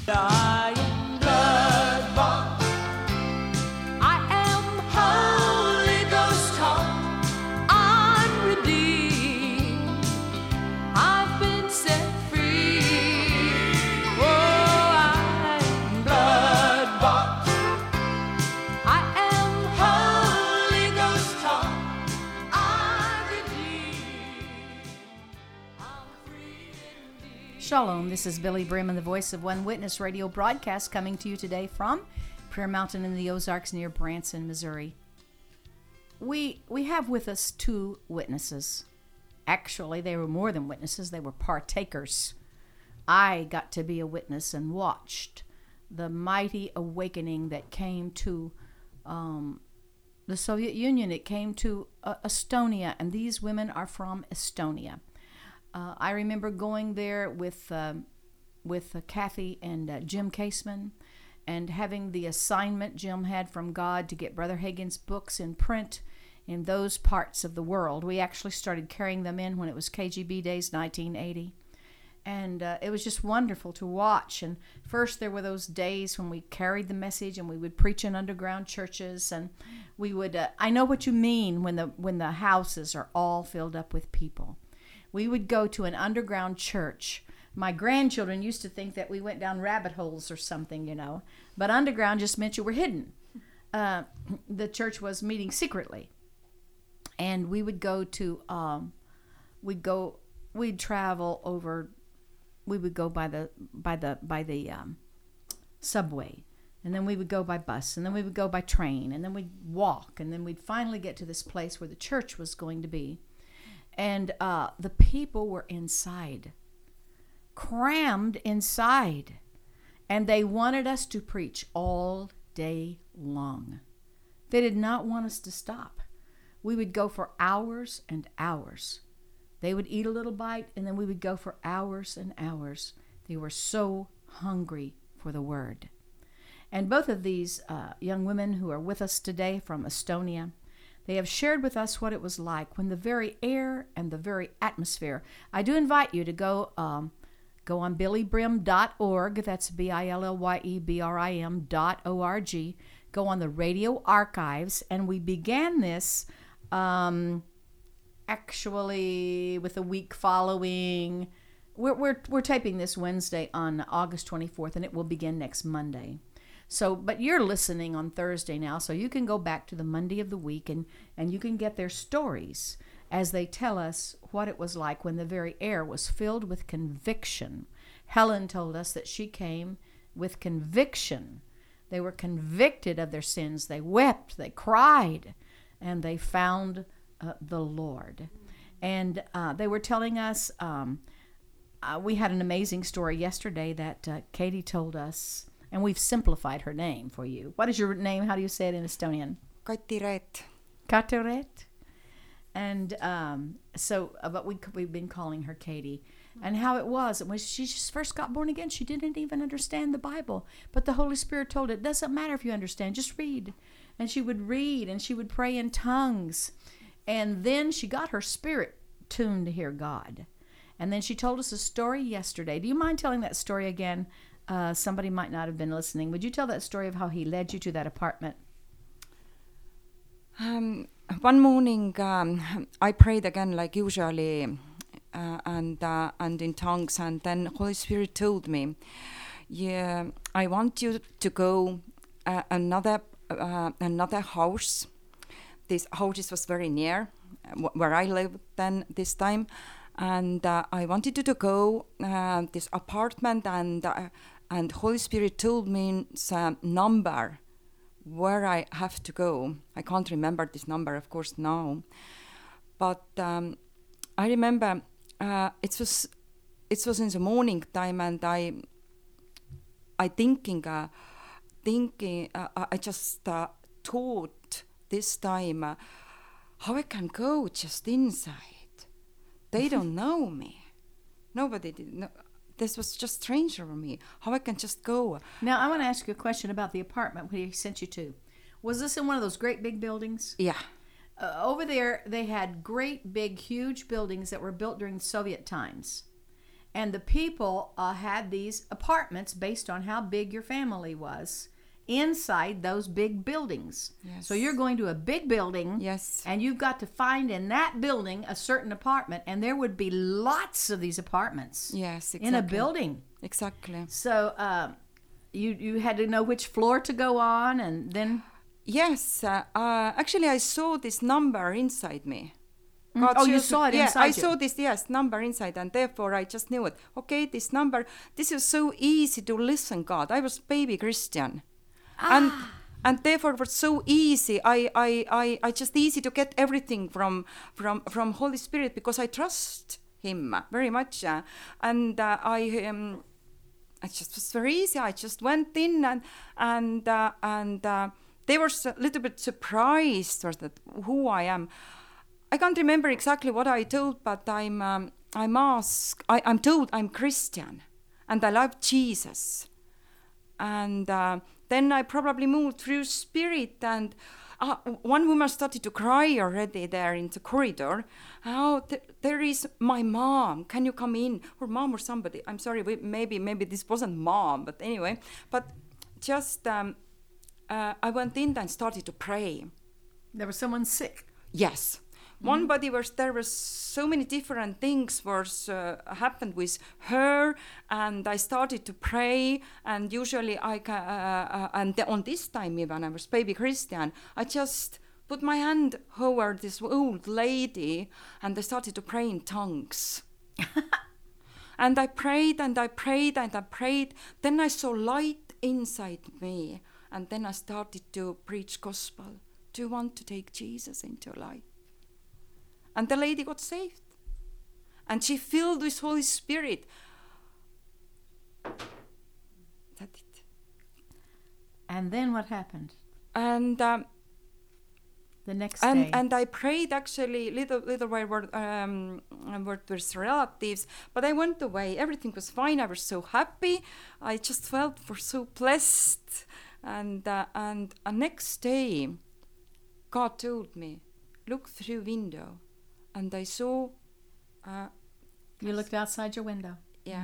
I am blood-bought. I am Holy Ghost taught. I'm redeemed. I've been set free. Oh, I am blood-bought. I am Holy Ghost taught. I'm redeemed. I'm free indeed. Shalom, this is Billy Brim and the Voice of One Witness radio broadcast coming to you today from Prayer Mountain in the Ozarks near Branson, Missouri. We have with us two witnesses. Actually, they were more than witnesses, they were partakers. I got to be a witness and watched the mighty awakening that came to the Soviet Union. It came to Estonia, and these women are from Estonia. I remember going there with Kathy and Jim Caseman, and having the assignment Jim had from God to get Brother Hagin's books in print in those parts of the world. We actually started carrying them in when it was KGB days, 1980. And it was just wonderful to watch. And first there were those days when we carried the message and we would preach in underground churches, and we would, I know what you mean when the houses are all filled up with people. We would go to an underground church. My grandchildren used to think that we went down rabbit holes or something, you know. But underground just meant you were hidden. The church was meeting secretly. And we would go to, we'd travel over, we would go by the subway. And then we would go by bus. And then we would go by train. And then we'd walk. And then we'd finally get to this place where the church was going to be. And the people were inside, crammed inside, and they wanted us to preach all day long. They did not want us to stop. We would go for hours and hours. They would eat a little bite, and then we would go for hours and hours. They were so hungry for the word. And both of these young women who are with us today from Estonia, they have shared with us what it was like when the very air and the very atmosphere. I do invite you to go on billybrim.org. That's BILLYEBRIM.org. Go on the radio archives, and we began this actually with a week following. We're taping this Wednesday on August 24th, and it will begin next Monday. So, but you're listening on Thursday now, so you can go back to the Monday of the week and you can get their stories as they tell us what it was like when the very air was filled with conviction. Helen told us that she came with conviction. They were convicted of their sins. They wept, they cried, and they found the Lord. And they were telling us, we had an amazing story yesterday that Katie told us. And we've simplified her name for you. What is your name? How do you say it in Estonian? Kati-Reet. Kati-Reet. And but we've been calling her Katie. And how it was, when she just first got born again, she didn't even understand the Bible. But the Holy Spirit told her, it doesn't matter if you understand, just read. And she would read, and she would pray in tongues. And then she got her spirit tuned to hear God. And then she told us a story yesterday. Do you mind telling that story again? Somebody might not have been listening. Would you tell that story of how he led you to that apartment? One morning, I prayed again like usually, and in tongues, and then Holy Spirit told me, "Yeah, I want you to go another house. This house was very near where I lived then this time, and I wanted you to go this apartment and Holy Spirit told me some number where I have to go. I can't remember this number, of course, now. But I remember it was in the morning time, and I just thought this time how I can go just inside. They don't know me. Nobody did know. This was just strange for me. How I can just go. Now, I want to ask you a question about the apartment he sent you to. Was this in one of those great big buildings? Yeah. Over there, they had great big, huge buildings that were built during Soviet times. And the people had these apartments based on how big your family was inside those big buildings. Yes. So you're going to a big building, Yes. and you've got to find in that building a certain apartment, and there would be lots of these apartments Yes, exactly. in a building. Exactly. So you had to know which floor to go on, and then Yes, actually, I saw this number inside me. Oh, you chose- saw it yeah, inside I you. saw this number inside, and therefore I just knew it. Okay, this number. This is so easy to listen, God. I was baby Christian, and therefore it was so easy. I just easy to get everything from Holy Spirit because I trust Him very much, and it just was very easy. I just went in and they were a little bit surprised was that who I am. I can't remember exactly what I told, but I'm told I'm Christian and I love Jesus. And then I probably moved through Spirit, and one woman started to cry already there in the corridor. Oh, there is my mom. Can you come in? Or mom or somebody. I'm sorry, maybe this wasn't mom, but anyway. But just I went in and started to pray. there was someone sick. Yes. One body there was so many different things happened with her, and I started to pray. And usually on this time, even I was baby Christian, I just put my hand over this old lady, and I started to pray in tongues. And I prayed and I prayed and I prayed. Then I saw light inside me, and then I started to preach gospel. Do you want to take Jesus into your life? And the lady got saved. And she filled with Holy Spirit. That's it. And then what happened? And The next day. and I prayed actually little while with relatives, but I went away. Everything was fine. I was so happy. I just felt so blessed. And next day, God told me, look through window. And I saw... You looked outside your window. Yeah.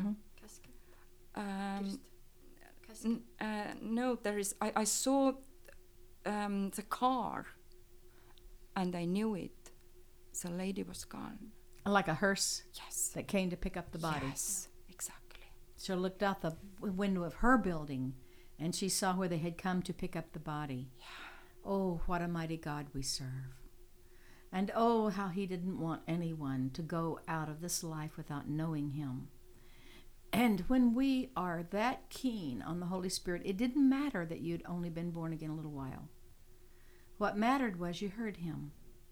No, there is... I saw the car, and I knew it. The lady was gone. Like a hearse Yes. that came to pick up the body. Yes, exactly. She looked out the window of her building, and she saw where they had come to pick up the body. Oh, what a mighty God we serve. And oh, how He didn't want anyone to go out of this life without knowing Him. And when we are that keen on the Holy Spirit, it didn't matter that you'd only been born again a little while. What mattered was you heard Him.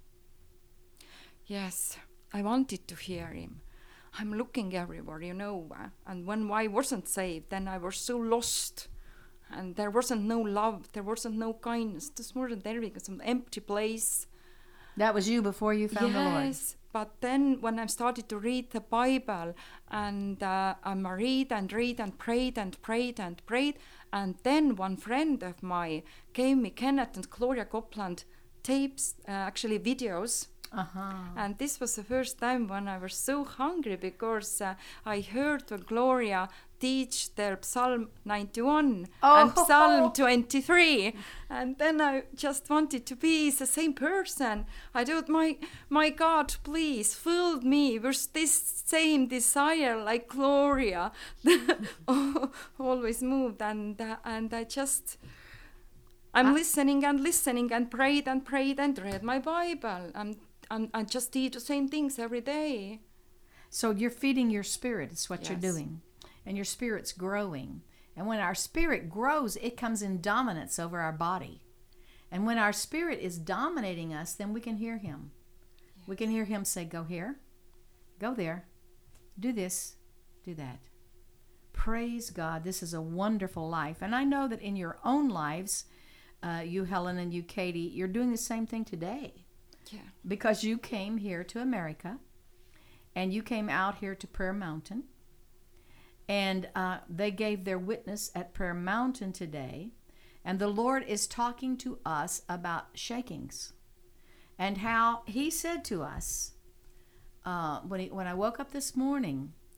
Yes, I wanted to hear Him. I'm looking everywhere, and when I wasn't saved, then I was so lost. And there wasn't no love, there wasn't no kindness. This more than there was some empty place. That was you before you found the Lord. Yes, but then when I started to read the Bible, and I read and prayed and prayed and prayed, and then one friend of mine gave me Kenneth and Gloria Copeland tapes, actually videos. And this was the first time when I was so hungry, because I heard Gloria teach their Psalm 91 and Psalm 23, and then I just wanted to be the same person. I thought, my God, please fill me with this same desire like Gloria. Always moved, and I just... I'm listening and prayed and read my Bible. And just did the same things every day. So you're feeding your spirit is what you're Yes. doing. And your spirit's growing. And when our spirit grows, it comes in dominance over our body. And when our spirit is dominating us, then we can hear Him. Yes. We can hear Him say, go here, go there, do this, do that. Praise God. This is a wonderful life. And I know that in your own lives, you, Helen, and you, Katie, you're doing the same thing today. Yeah. Because you came here to America, and you came out here to Prayer Mountain, and they gave their witness at Prayer Mountain today, and the Lord is talking to us about shakings, and how He said to us when I woke up this morning,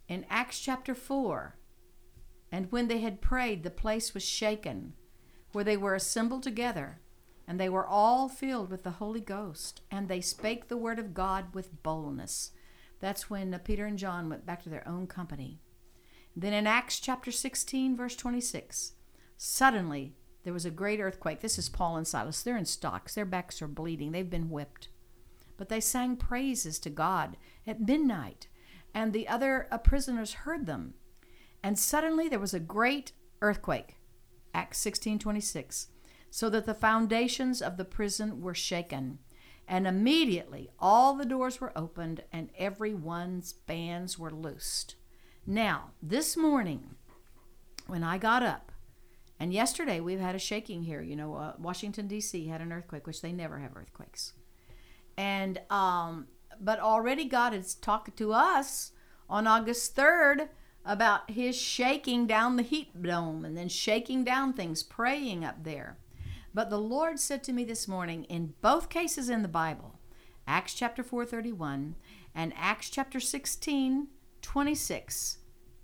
In Acts chapter 4, and when they had prayed, the place was shaken, where they were assembled together, and they were all filled with the Holy Ghost, and they spake the word of God with boldness. That's when Peter and John went back to their own company. Then in Acts chapter 16, verse 26, suddenly there was a great earthquake. This is Paul and Silas. They're in stocks. Their backs are bleeding. They've been whipped. But they sang praises to God at midnight, and the other prisoners heard them. And suddenly there was a great earthquake, Acts 16:26, so that the foundations of the prison were shaken. And immediately all the doors were opened, and everyone's bands were loosed. Now, this morning, when I got up, and yesterday we've had a shaking here. You know, Washington, D.C. had an earthquake, which they never have earthquakes. And but already God has talked to us on August 3rd about his shaking down the heat dome and then shaking down things, praying up there. But the Lord said to me this morning, in both cases in the Bible, Acts chapter 4:31 and Acts chapter 16:26,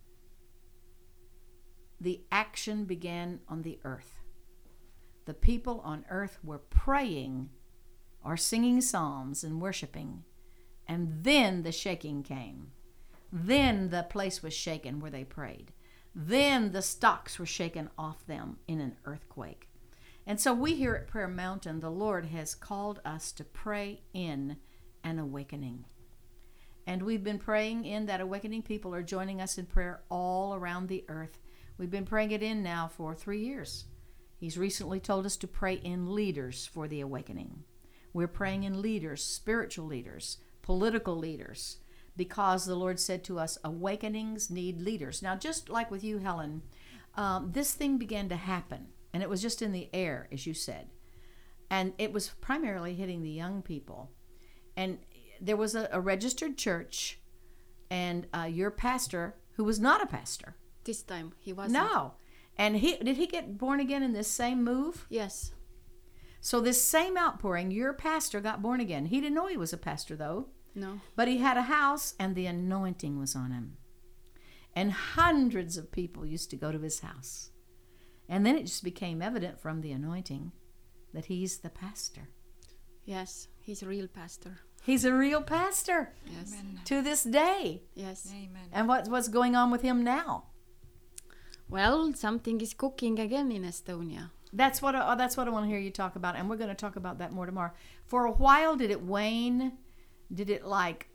the action began on the earth. The people on earth were praying or singing psalms and worshiping. And then the shaking came. Then the place was shaken where they prayed. Then the stocks were shaken off them in an earthquake. And so we here at Prayer Mountain, the Lord has called us to pray in an awakening. And we've been praying in that awakening. People are joining us in prayer all around the earth. We've been praying it in now for 3 years. He's recently told us to pray in leaders for the awakening. We're praying in leaders, spiritual leaders, political leaders, because the Lord said to us, awakenings need leaders. Now, just like with you, Helen, this thing began to happen, and it was just in the air, as you said. And it was primarily hitting the young people. And there was a registered church, and your pastor, who was not a pastor. This time he wasn't. No. And did he get born again in this same move? Yes. So this same outpouring, your pastor got born again. He didn't know he was a pastor, though. No. But he had a house, and the anointing was on him. And hundreds of people used to go to his house. And then it just became evident from the anointing that he's the pastor. Yes, he's a real pastor. He's a real pastor. Yes. Amen. To this day. Yes. Amen. And what's going on with him now? Well, something is cooking again in Estonia. That's what I want to hear you talk about, and we're going to talk about that more tomorrow. For a while, did it wane? Did it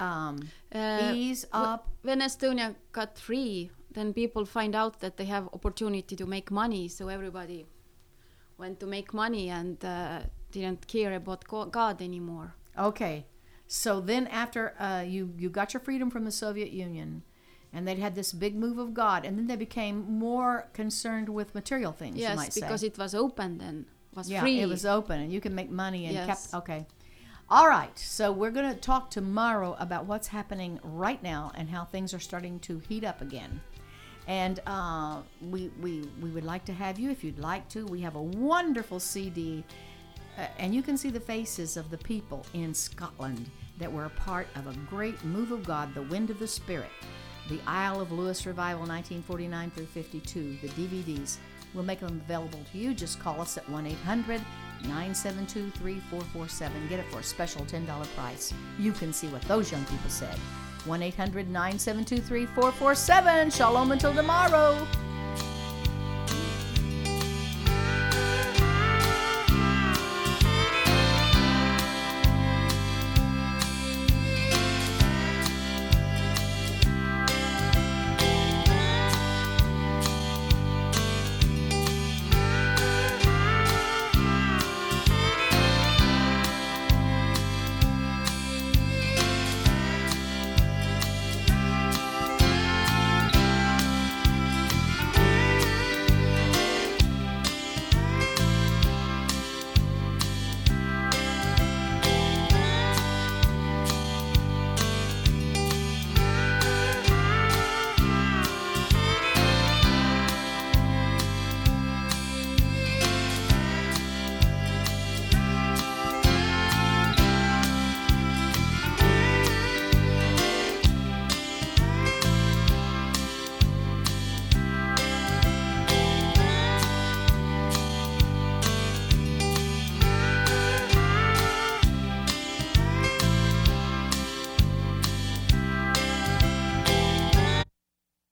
ease up? When Estonia got free, then people find out that they have opportunity to make money. So everybody went to make money and didn't care about God anymore. Okay, so then after you got your freedom from the Soviet Union, and they'd had this big move of God, and then they became more concerned with material things, you might Yes, say. because it was open then, was Yeah, free. it was open, and you can make money and Yes. okay. All right, so we're going to talk tomorrow about what's happening right now and how things are starting to heat up again. And we would like to have you, if you'd like to. We have a wonderful CD, and you can see the faces of the people in Scotland that were a part of a great move of God, the Wind of the Spirit. The Isle of Lewis Revival, 1949 through 52, the DVDs. We'll make them available to you. Just call us at 1-800-972-3447. Get it for a special $10 price. You can see what those young people said. 1-800-972-3447. Shalom until tomorrow.